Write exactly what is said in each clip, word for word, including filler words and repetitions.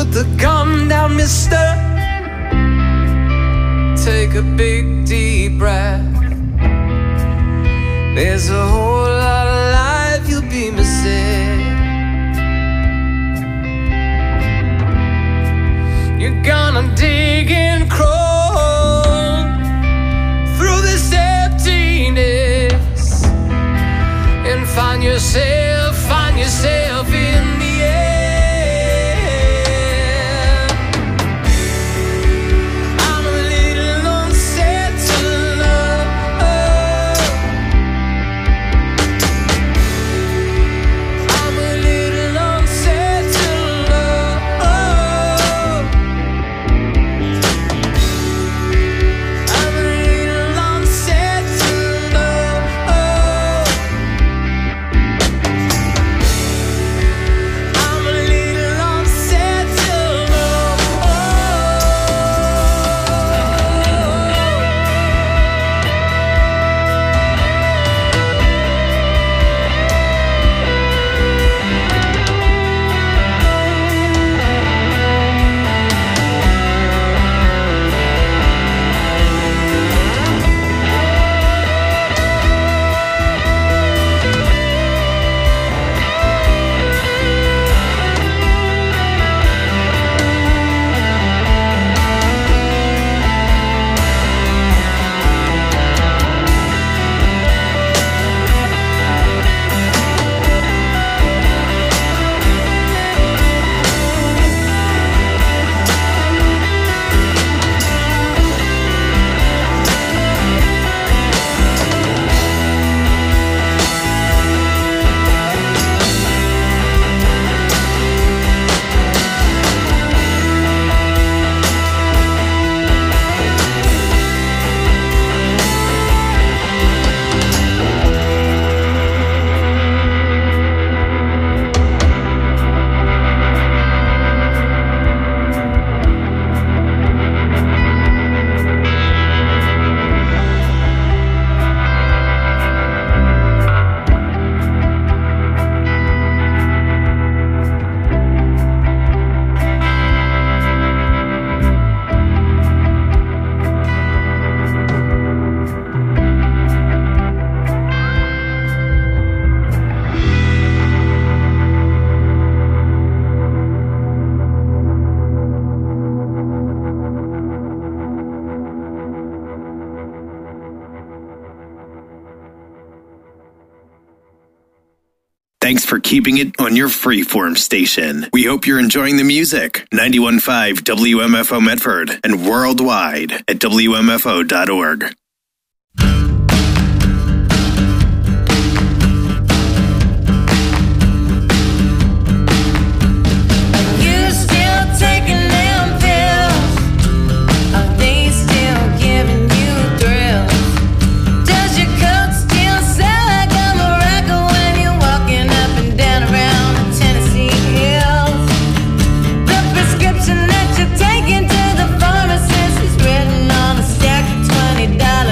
Put the gun down, mister. Take a big deep breath. There's a whole lot of life you'll be missing. You're gonna dig and crawl through this emptiness and find yourself, find yourself in the end. I'm a little unsettled. I'm a little unsettled. I'm a little unsettled. I'm a little unsettled. Thanks for keeping it on your freeform station. We hope you're enjoying the music. ninety-one point five W M F O Medford and worldwide at W M F O dot org. Taken to the pharmacist is written on a stack of twenty dollars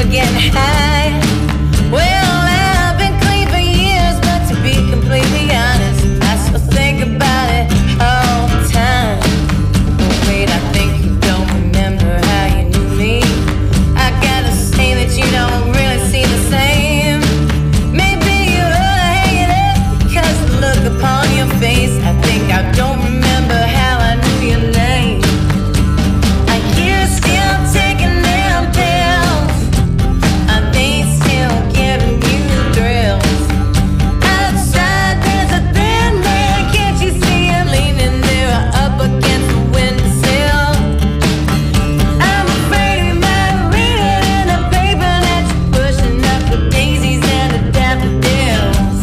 getting high. Well, I've been clean for years, but to be completely honest, I still think about it all the time. Oh, wait, I think you don't remember how you knew me. I gotta say that you don't really see the same. Maybe you ought to hang it up, because the look upon your face, I think I don't remember how I knew your name. Are you still taking them pills? Are they still giving you thrills? Outside there's a thin man, can't you see him leaning there up against the windowsill? I'm afraid he might read it in the paper that you're pushing up the daisies and the daffodils.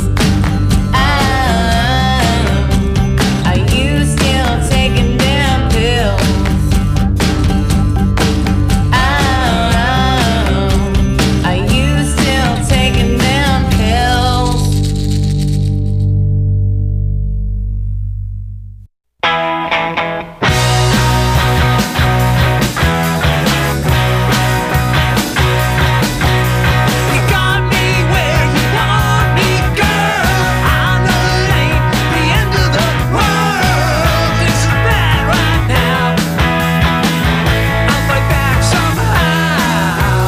Ah, are you still taking them pills? Ah, are you still taking them pills? You got me where you want me, girl. I know it ain't the end of the world. This is bad right now. I'll fight back somehow.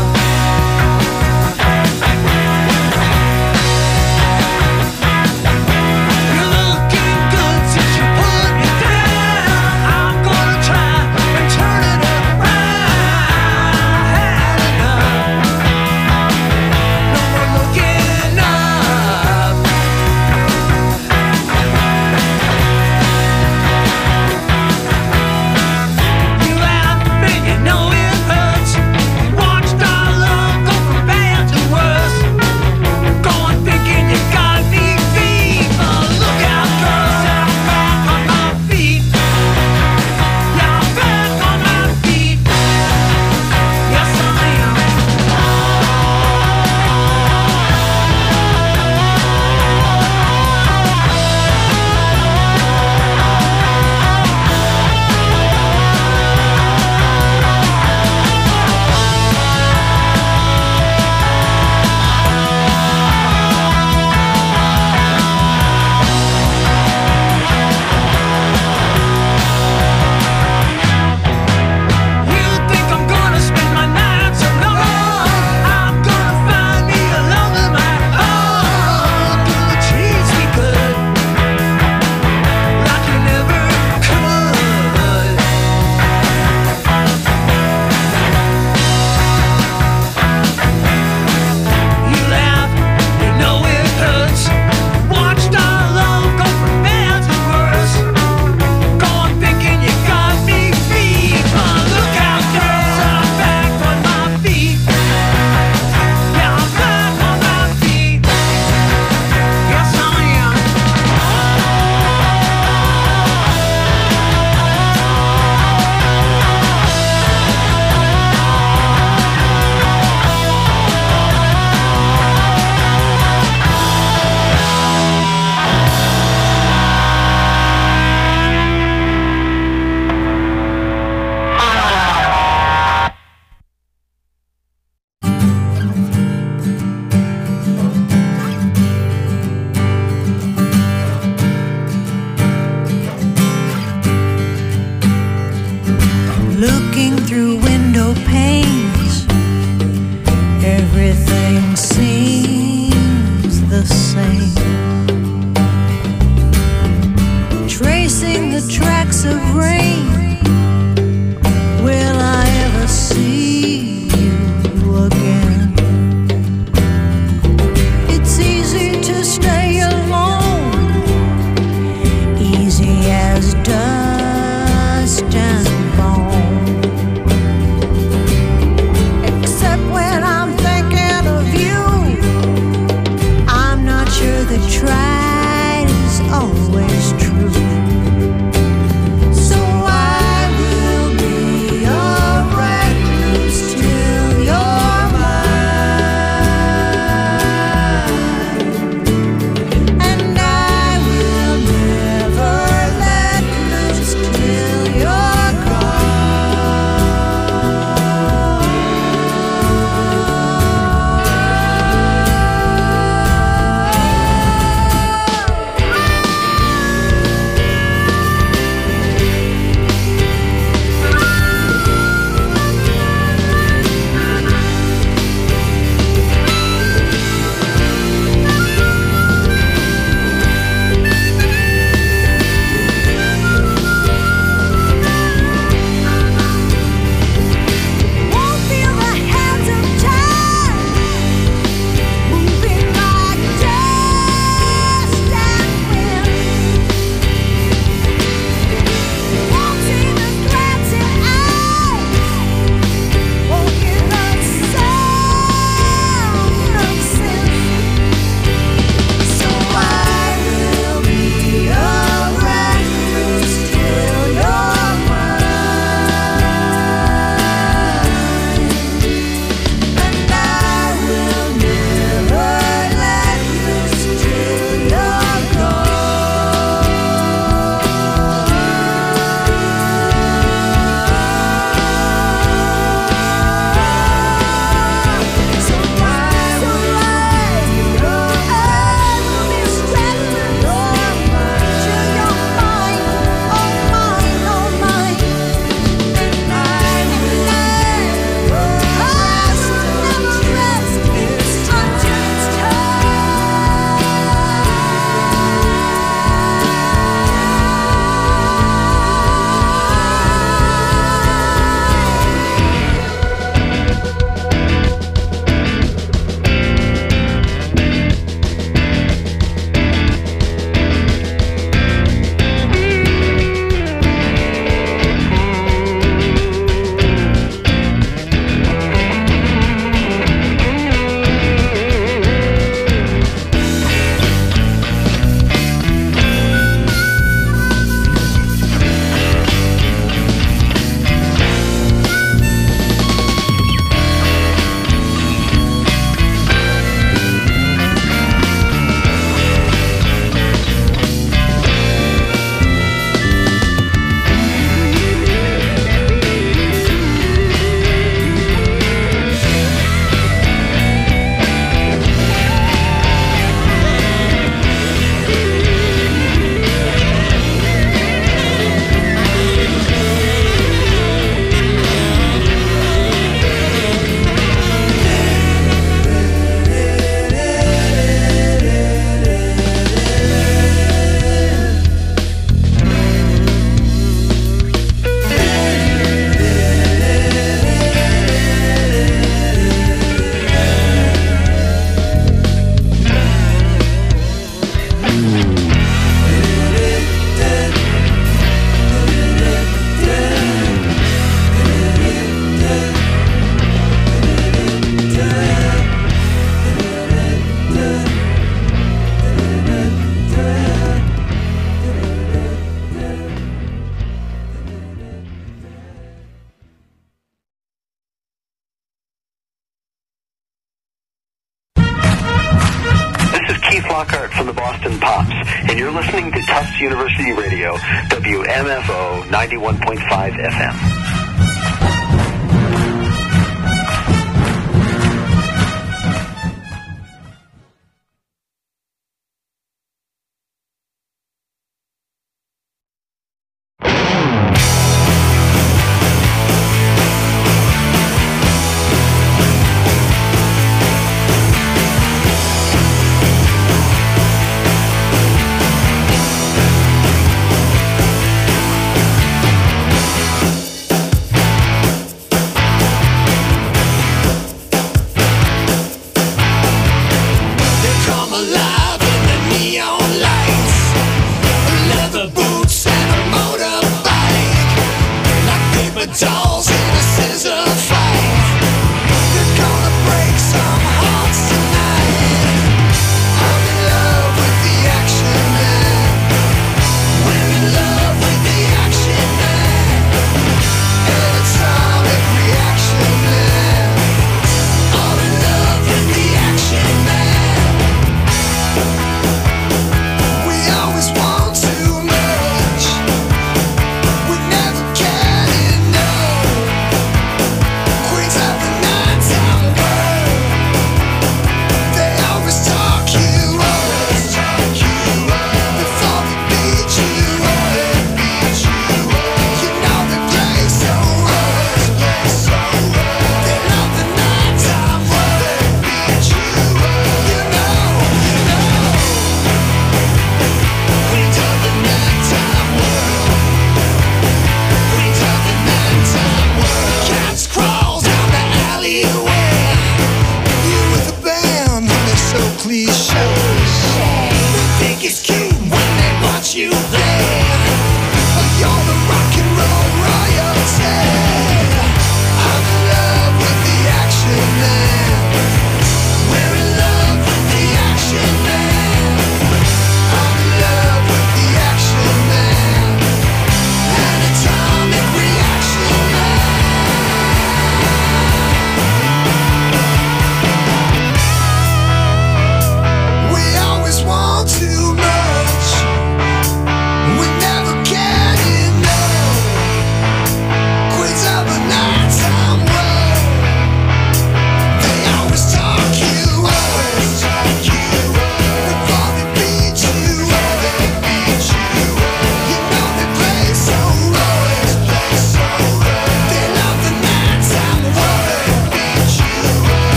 You're looking good since you put me down. I'm gonna try and turn it around. Had enough. No more looking up. You laugh and you know it hurts. Watched our love go from bad to worse. Going thinking you got me beat. But look out, girl, I'm back on my feet. Yeah, I'm back on my feet. Yes, I am. You think I'm gonna spend my nights alone? I'm gonna find me a love of my own. Gonna treat me good, like you never could. You laugh, you know it hurts. Watched our love go from bad to worse. Going thinking you got me beat. But look out, girl, I'm back on my feet. Yeah, I'm back on my feet. Yes, I am. Looking through window panes, everything seems the same. Tracing the tracks of rain, will I ever see you again? It's easy to stay alone, easy as dust and bone. Except when I'm thinking of you, I'm not sure that Lockhart from the Boston Pops, and you're listening to Tufts University Radio, W M F O ninety-one point five F M.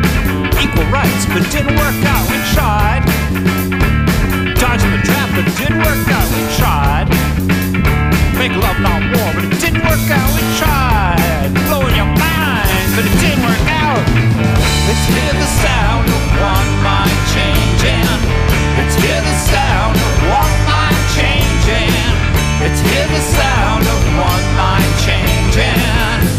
but didn't work out. We tried dodging the trap, but didn't It's hear the sound of one mind changing. It's hear the sound of one mind changing. It's hear the sound of one mind changing.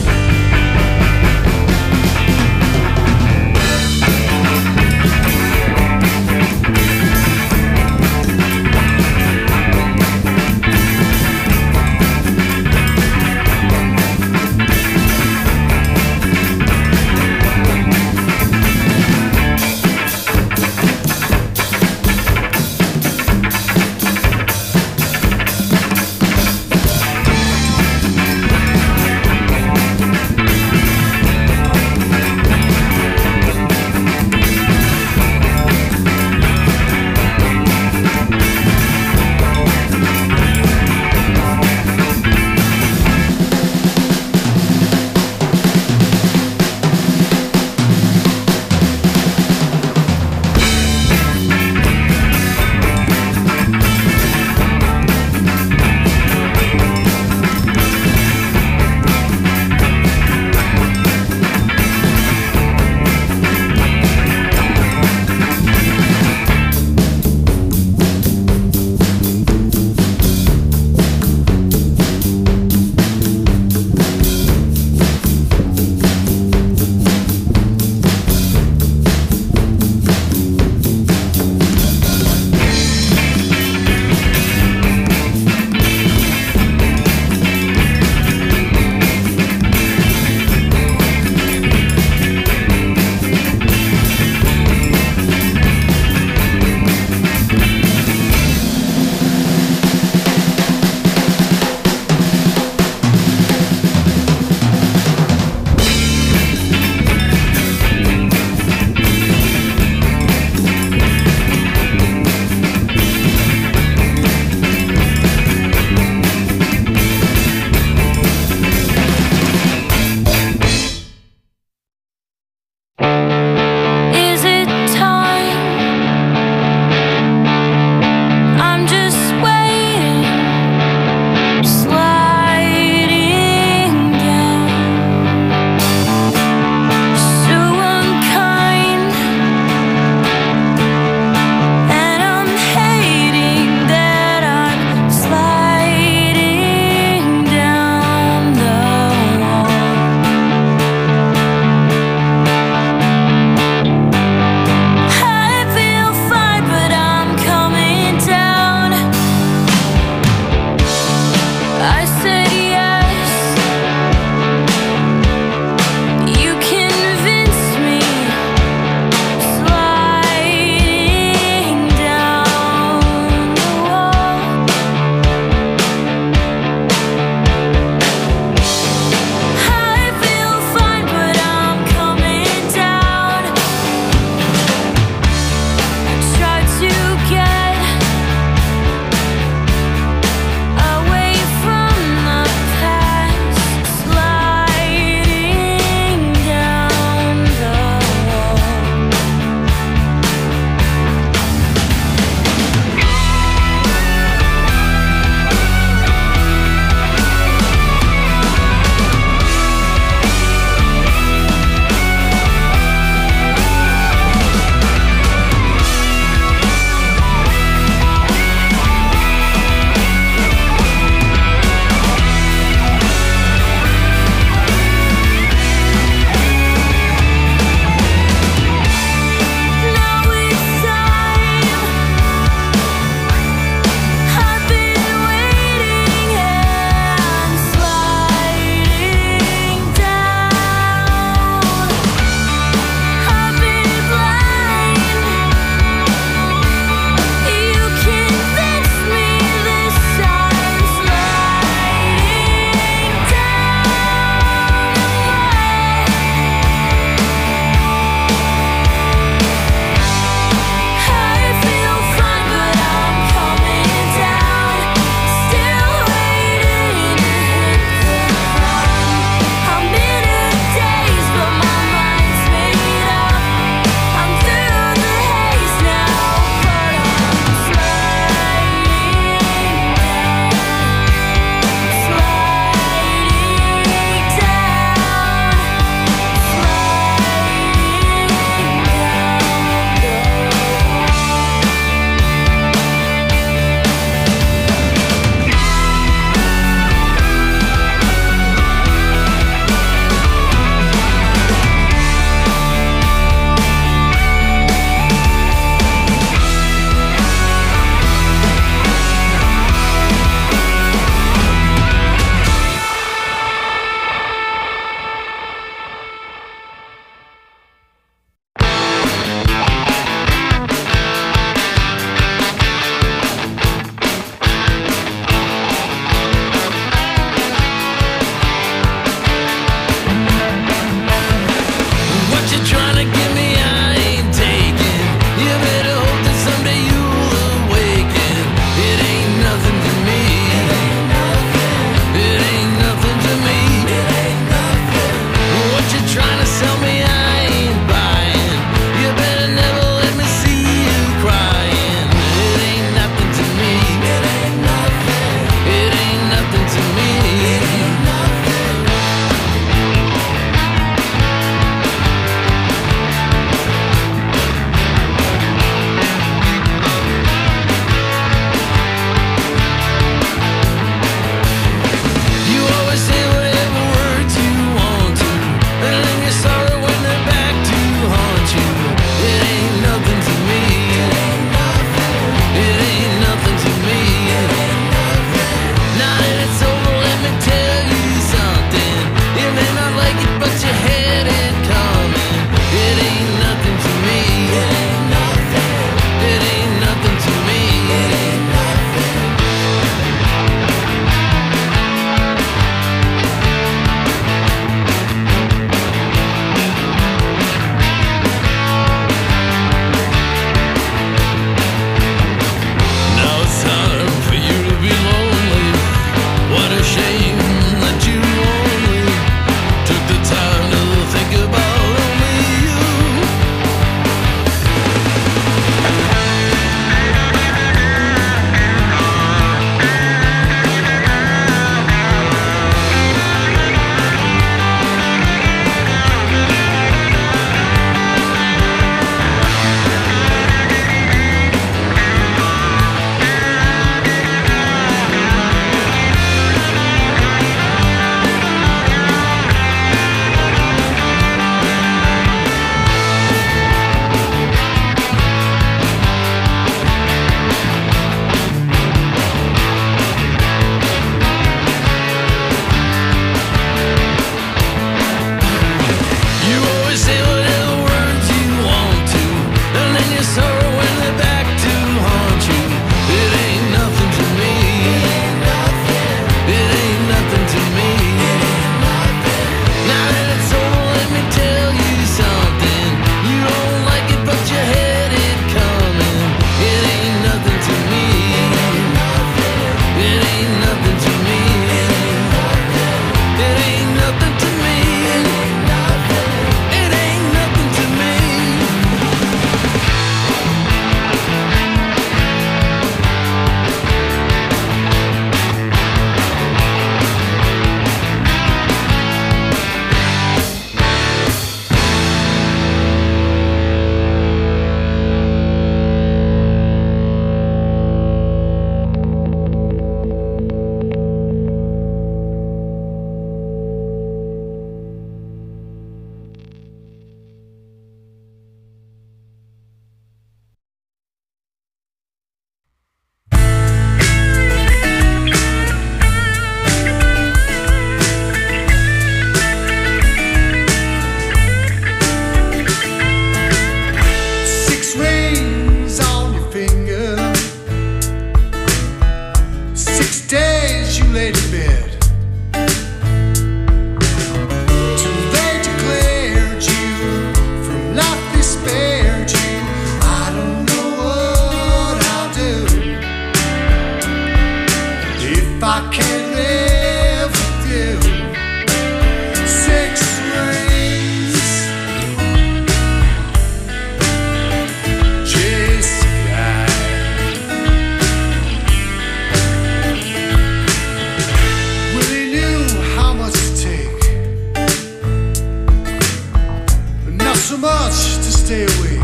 so much to stay awake.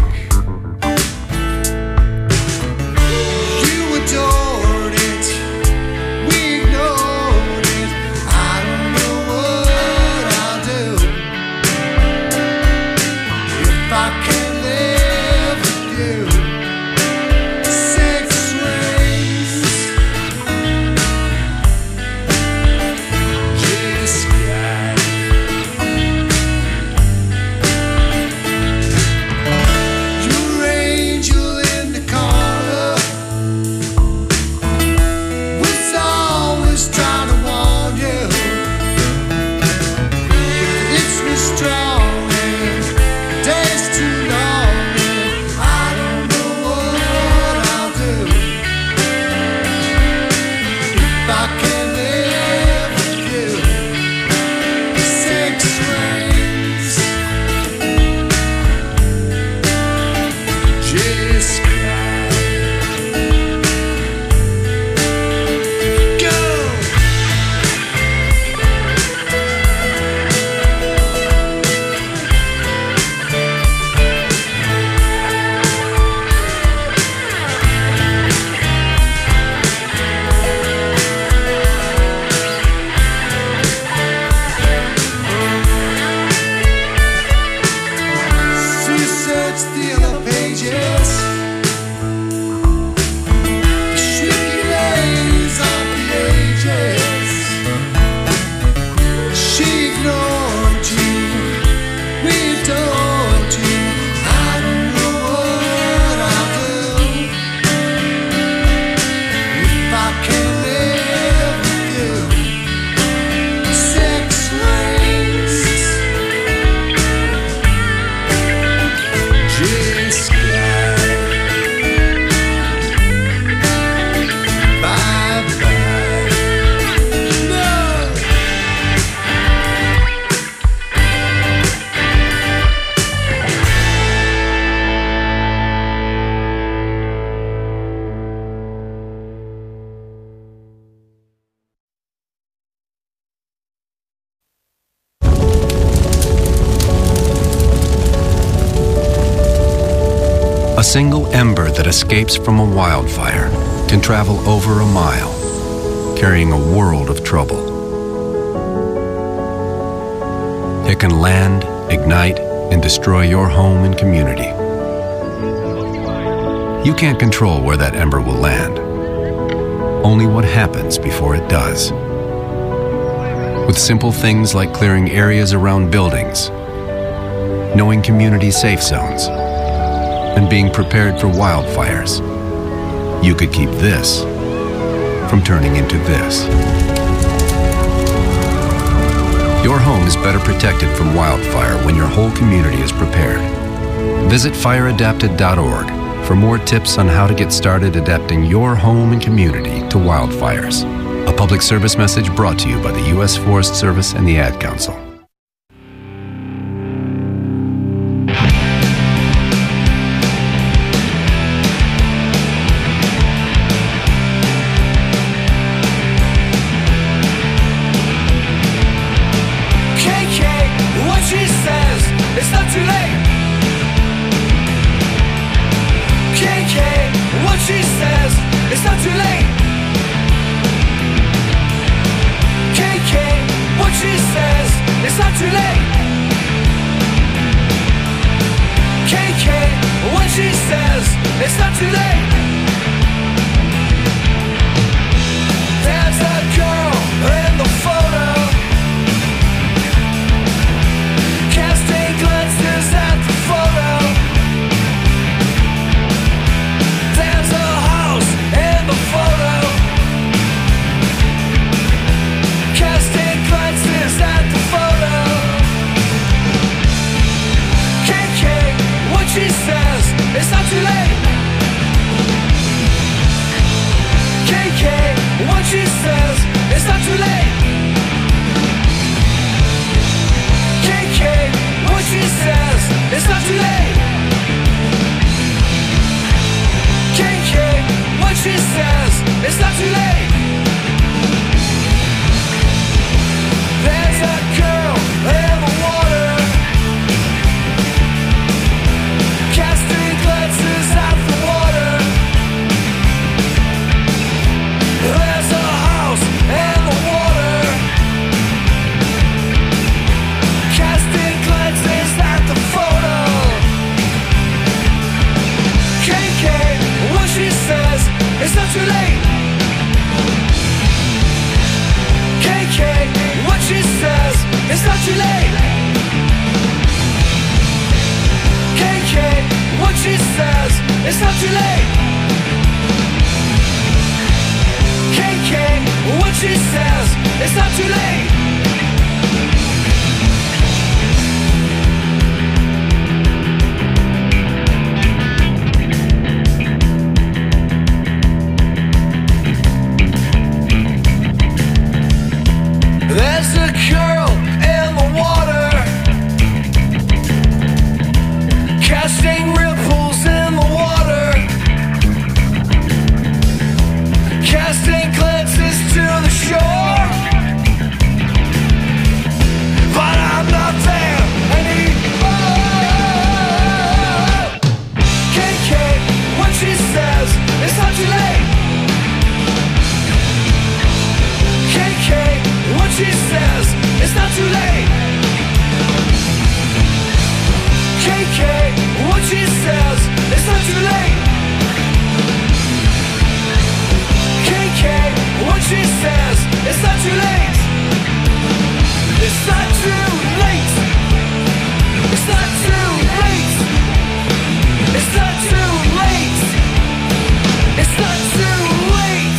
You adored it, we ignored it. I don't know what I'll do if I can live with you. Six rings, just cry. Your angel in the corner was always trying to warn you. It's me strong and days too long, and I don't know what I'll do if I can live with you. Six rings, just cry. Go. She searched the other pages, shrinking lays on the ages. She ignored you, we adored you. I don't know what I'll do if I can live with you. Six rings, just cry. Bye bye. No. A single ember that escapes from a wildfire can travel over a mile, carrying a world of trouble. It can land, ignite, and destroy your home and community. You can't control where that ember will land, only what happens before it does. With simple things like clearing areas around buildings, knowing community safe zones, and being prepared for wildfires, you could keep this from turning into this. Your home is better protected from wildfire when your whole community is prepared. Visit fire adapted dot org for more tips on how to get started adapting your home and community to wildfires. A public service message brought to you by the U S Forest Service and the Ad Council. K K, what she says, it's not too late. K K, what she says, it's not too late. K K, what she says, it's not too late. K K, what she says, it's not too late. There's a girl in the photo, casting glances at the photo. There's a house in the photo, casting glances at the photo. K K, what she says, it's not too late. K K, what she says, it's not too late. K K, what she says, it's not too late. K K, what she says, it's not too late. There's a girl in the water, it's not too late. K K, what she says, it's not too late. There's a girl in the water, casting ripples in the water, casting glances to the shore. But I'm not there anymore. K K, what she says, it's not too late. K K, what she says, it's not too late. K K, what she says, it's not too late. K K, what she says, it's not too late. It's not too late. It's not too late. It's not too late. It's not too late.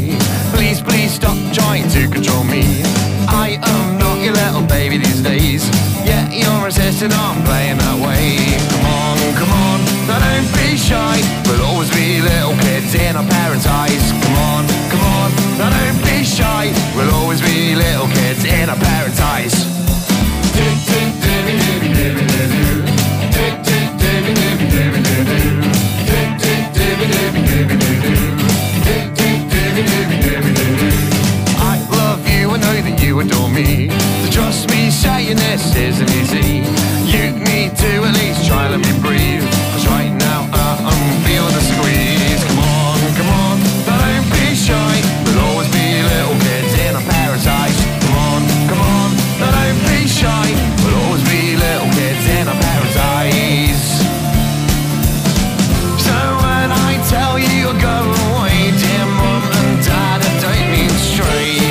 me. Please, please stop trying to control me. I am not your little baby these days. Yeah, you're insisting on playing that way. Come on, come on, now don't be shy. We'll always be little kids in our parents' eyes. Come on, come on, now don't be shy. We'll always be little kids in our parents' eyes. I love you, I know that you adore me. So trust me, saying this isn't easy. You need to at least try, let me breathe. Cause right now uh, I'm feeling the squeeze. Come on, come on, don't be shy. We'll always be little kids in our parents' eyes. Come on, come on, don't be shy. We'll always be little kids in our parents' eyes. So when I tell you to go away, dear mum and dad, I don't mean straight.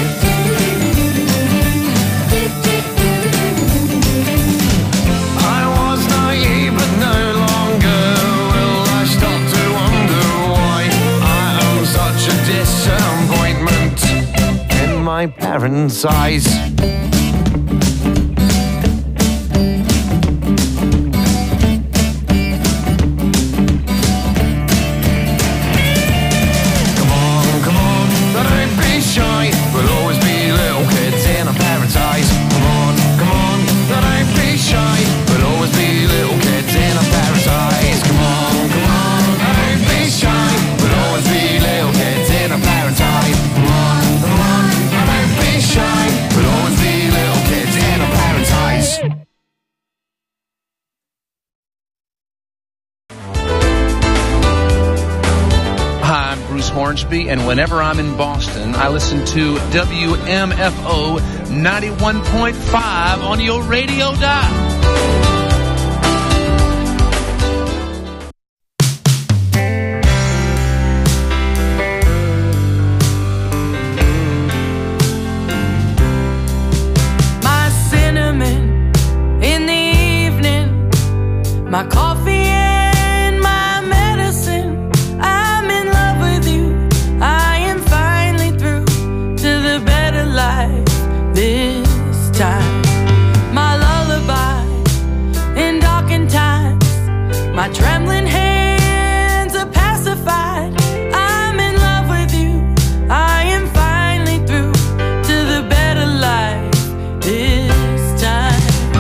I was naive but no longer will I stop to wonder why I am such a disappointment in my parents' eyes. We'll always be little kids in our parents' eyes. Come on, come on, now don't be shy. We'll always be little kids in our parents' eyes. Come on, come on, now don't be shy. We'll always be little kids in our parents' eyes. Come on, come on, now don't be shy. We'll always be little kids in our parents' eyes. Hi, I'm Bruce Hornsby, and whenever I'm in Boston, I listen to W M F O ninety-one point five on your radio dial. My cinnamon in the evening, my coffee and my medicine. I'm in love with you. I am finally through to the better life this time. My lullaby in darkened times, my trembling hands are pacified. I'm in love with you. I am finally through to the better life this time.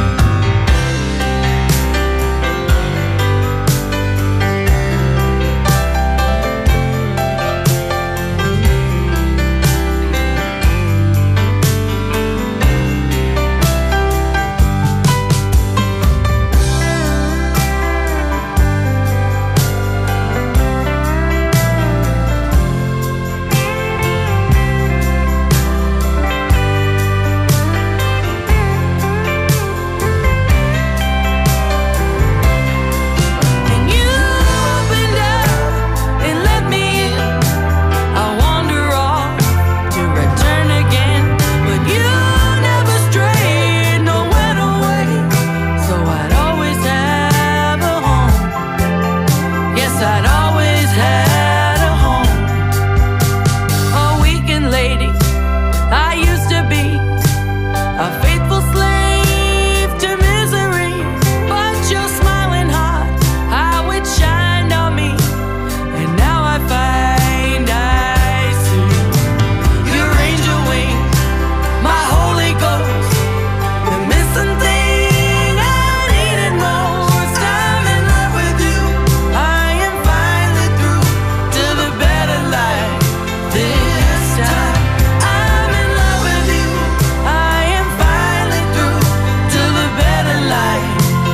And you opened up and let me in. I wander off to return again, but you never strayed, no went away. So I'd always have a home. Yes, I'd always had a home. A weekend lady, I used to be a faithful slave to misery, but your smiling heart, how it shined on me, and now I find I see your angel wings, my Holy Ghost, the missing thing I needed most. I'm in love with you. I am finally through to the better life this time. I'm in love with you. I am finally through to the better life.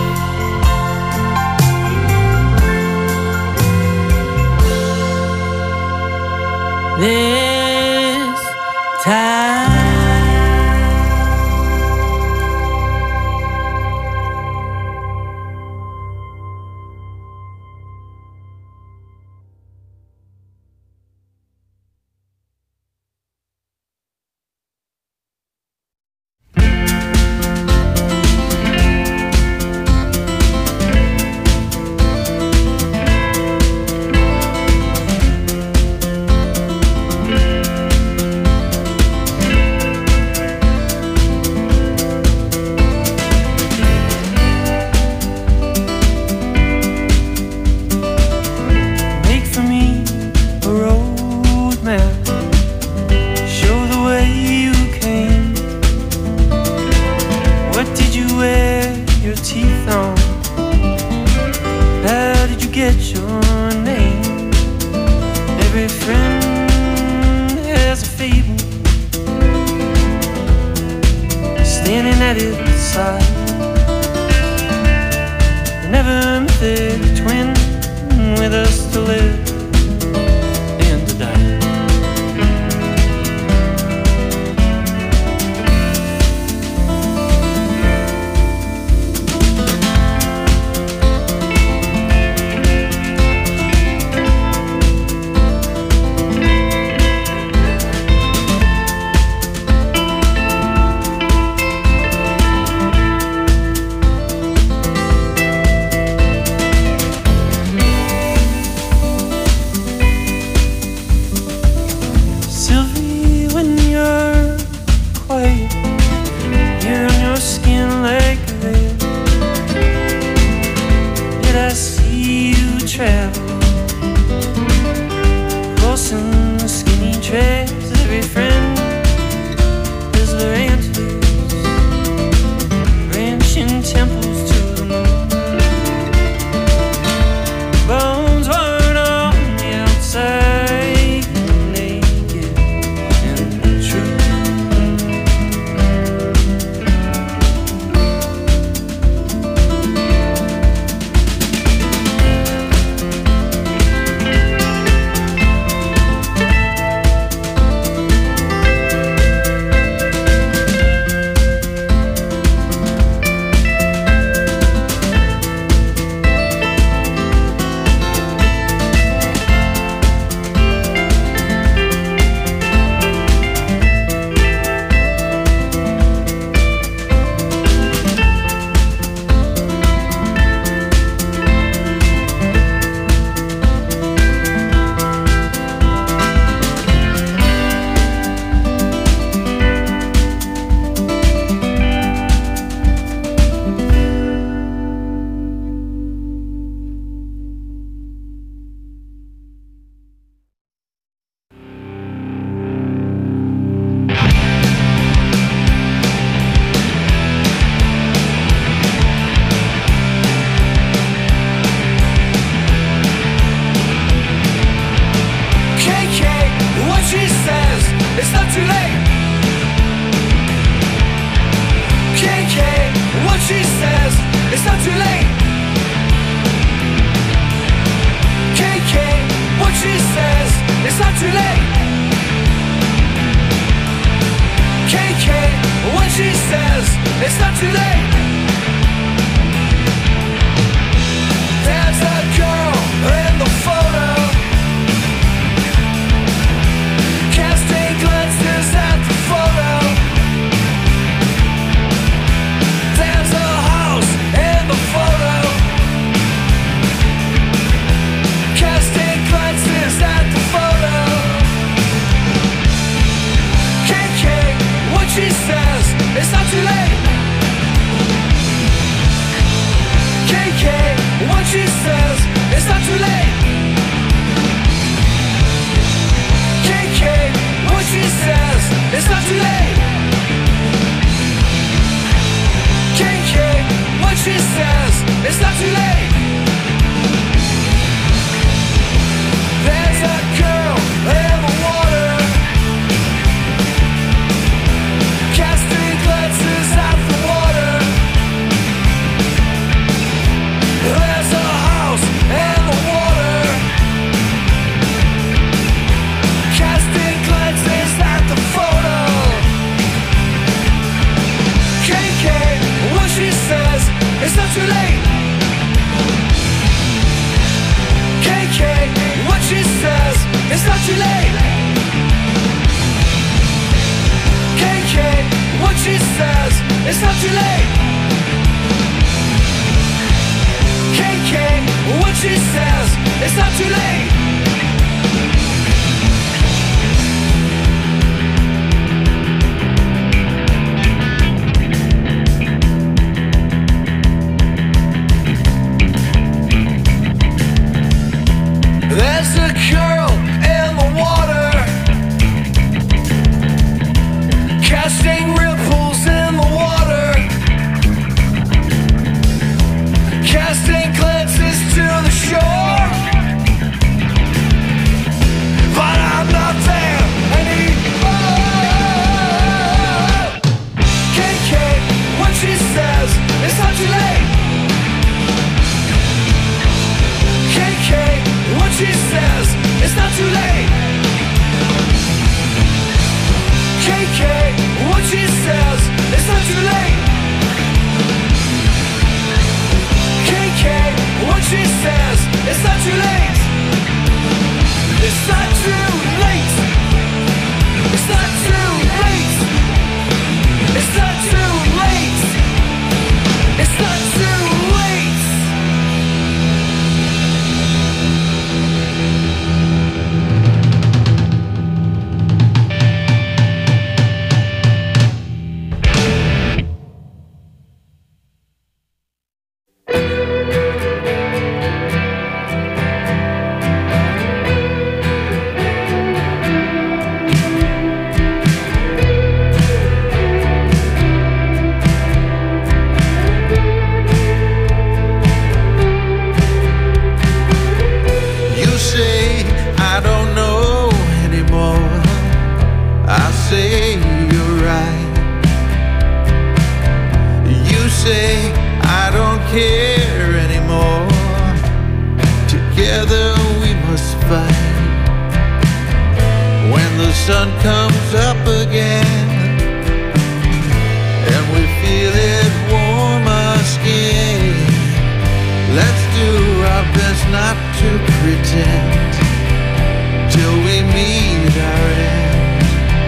This time. united side. Never mythic twin with us to live and to die. Casting glances to the shore. sun comes up again and we feel it warm our skin, let's do our best not to pretend till we meet our end.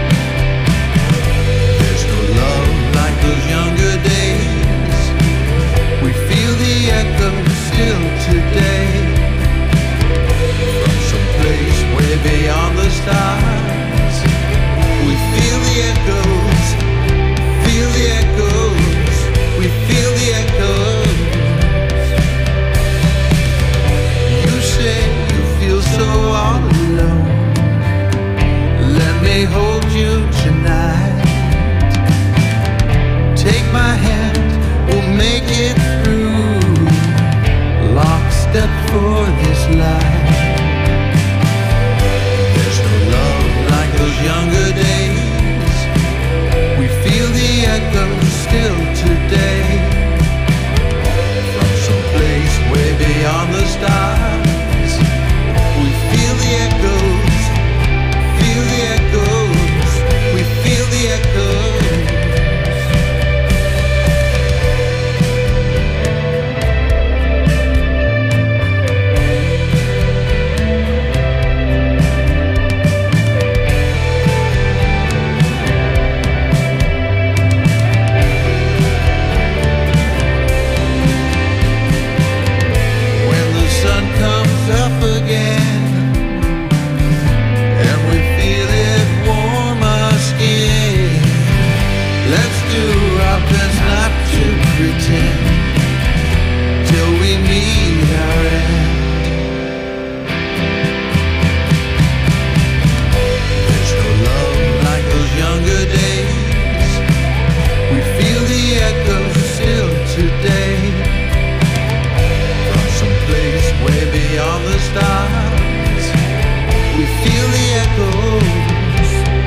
There's no love like those younger days. We feel the echo still today. From some place way beyond the stars, we feel the echoes, feel the echoes, we feel the echoes. You say you feel so all alone. Let me hold you tonight. Take my hand, we'll make it through. Lockstep for this life. There's no love like those younger days. We feel the echoes still today. From some place way beyond the stars, we feel the echoes, feel the echoes, we feel the echoes. Till we meet our end. There's no love like those younger days. We feel the echoes still today. From some place way beyond the stars, we feel the echoes.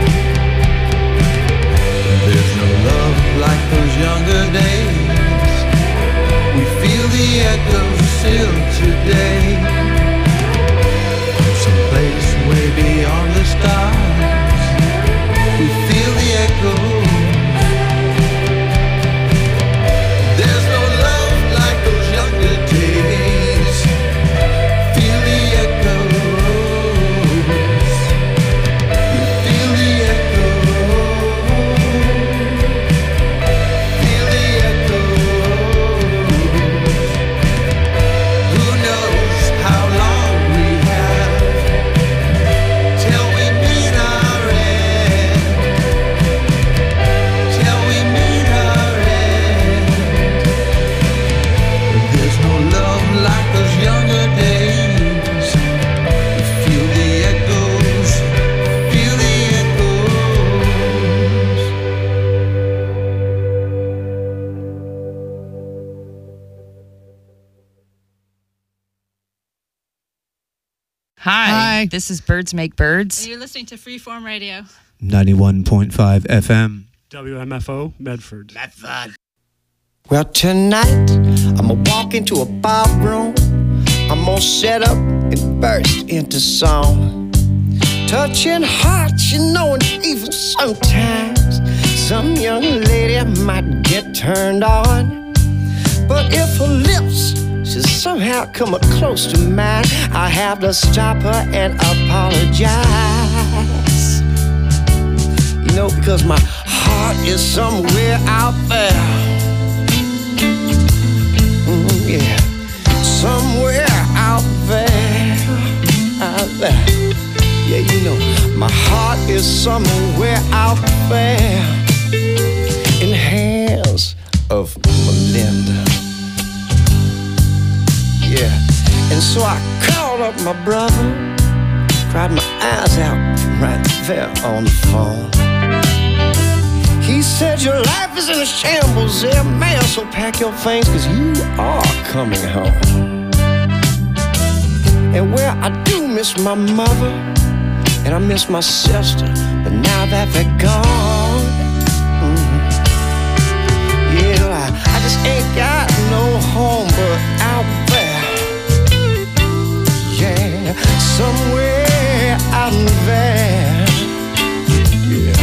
There's no love like those younger days. We feel the echoes still today. From some place way beyond the stars, we feel the echoes. There's no love like those younger days. Feel the echoes. We feel the echoes. Feel the echoes. Who knows how long we have till we meet our end? Till we meet our end. There's no love like those younger days. We feel the echoes, feel the echoes. Hi. This is Birds Make Birds. And you're listening to Freeform Radio. ninety-one point five F M. W M F O, Medford. Medford. Well, tonight, I'm gonna walk into a bar room. I'm gonna set up and burst into song. Touching hearts, you know, and even sometimes some young lady might get turned on. But if her lips should somehow come up close to mine, I have to stop her and apologize. You know, because my heart is somewhere out there. Mm, yeah, somewhere out there, out there. Yeah, you know, my heart is somewhere out there in hands of Melinda. Yeah, and so I called up my brother, cried my eyes out right there on the phone. He said, your life is in a shambles there, man, so pack your things, cause you are coming home. And where I do miss my mother, and I miss my sister,